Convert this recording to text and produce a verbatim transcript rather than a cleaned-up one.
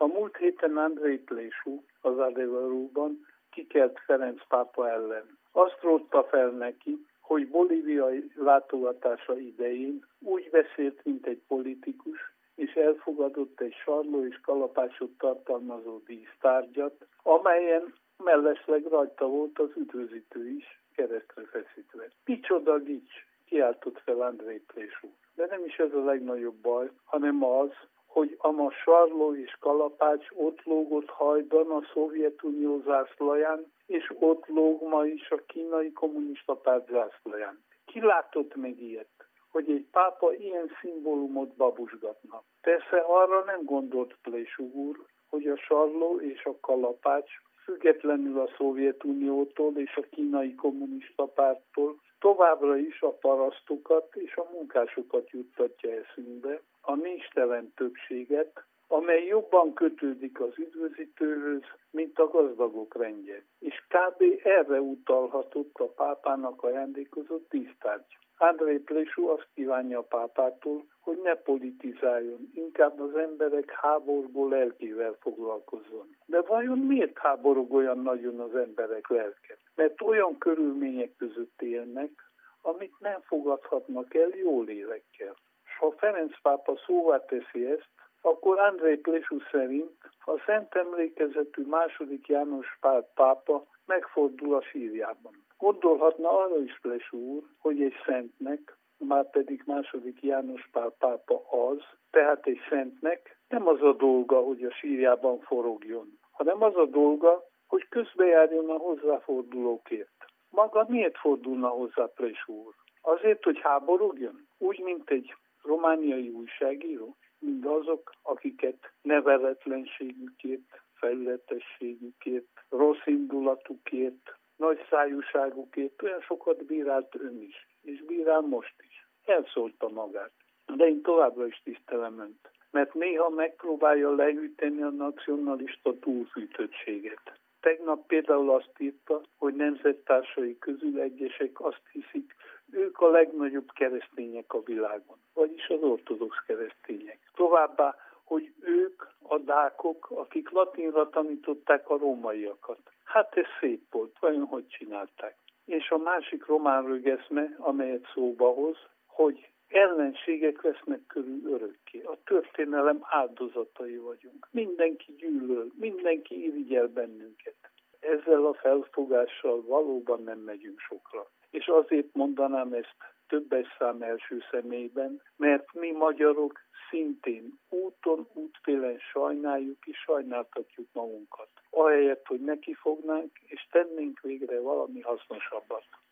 A múlt héten Andrei Plésú az Adevarúban kikelt Ferenc pápa ellen. Azt rótta fel neki, hogy bolíviai látogatása idején úgy beszélt, mint egy politikus, és elfogadott egy sarló és kalapácsot tartalmazó dísztárgyat, amelyen mellesleg rajta volt az üdvözítő is, keresztre feszítve. Micsoda gics, kiáltott fel Andrei Plésú. De nem is ez a legnagyobb baj, hanem az, hogy a ma sarló és kalapács ott lógott hajdan a Szovjetunió zászlaján, és ott lóg ma is a kínai kommunista párt zászlaján. Ki látott meg ilyet, hogy egy pápa ilyen szimbólumot babusgatna? Persze arra nem gondolt Plésú úr, hogy a sarló és a kalapács függetlenül a Szovjetuniótól és a kínai kommunista párttól továbbra is a parasztokat és a munkásokat juttatja eszünkbe, a névtelen többséget, amely jobban kötődik az üdvözítőhöz, mint a gazdagok rendje. És kb. Erre utalhatott a pápának ajándékozott dísztárgy. Andrei Plésú azt kívánja a pápától, hogy ne politizáljon, inkább az emberek háborgó lelkével foglalkozzon. De vajon miért háborog olyan nagyon az emberek lelke? Mert olyan körülmények között élnek, amit nem fogadhatnak el jó lélekkel. S ha Ferenc pápa szóvá teszi ezt, akkor Andrei Plésú szerint a szent emlékezetű második János Pál pápa megfordul a sírjában. Gondolhatna arra is Plésú úr, hogy egy szentnek, már pedig második János Pál pápa az, tehát egy szentnek nem az a dolga, hogy a sírjában forogjon, hanem az a dolga, hogy közbejárjon a hozzáfordulókért. Maga miért fordulna hozzá Plésú úr? Azért, hogy háborogjon? Úgy, mint egy romániai újságíró? Mind azok, akiket neveletlenségükért, felületességükért, rossz indulatukért, nagy szájúságukért olyan sokat bírált ön is, és bírál most is. Elszólta magát. De én továbbra is tisztelem önt, mert néha megpróbálja lehűteni a nacionalista túlfűtöttséget. Tegnap például azt írta, hogy nemzettársai közül egyesek azt hiszik, ők a legnagyobb keresztények a világon, vagyis az ortodox keresztények. Továbbá, hogy ők a dákok, akik latinra tanították a rómaiakat. Hát ez szép volt, vajon hogy csinálták? És a másik román rögeszme, amelyet szóba hoz, hogy ellenségek vesznek körül örökké. A történelem áldozatai vagyunk. Mindenki gyűlöl, mindenki irigyel bennünket. Ezzel a felfogással valóban nem megyünk sokra. És azért mondanám ezt többes szám első személyben, mert mi magyarok szintén úton, útfélen sajnáljuk és sajnáltatjuk magunkat. Ahelyett, hogy nekifognánk és tennénk végre valami hasznosabbat.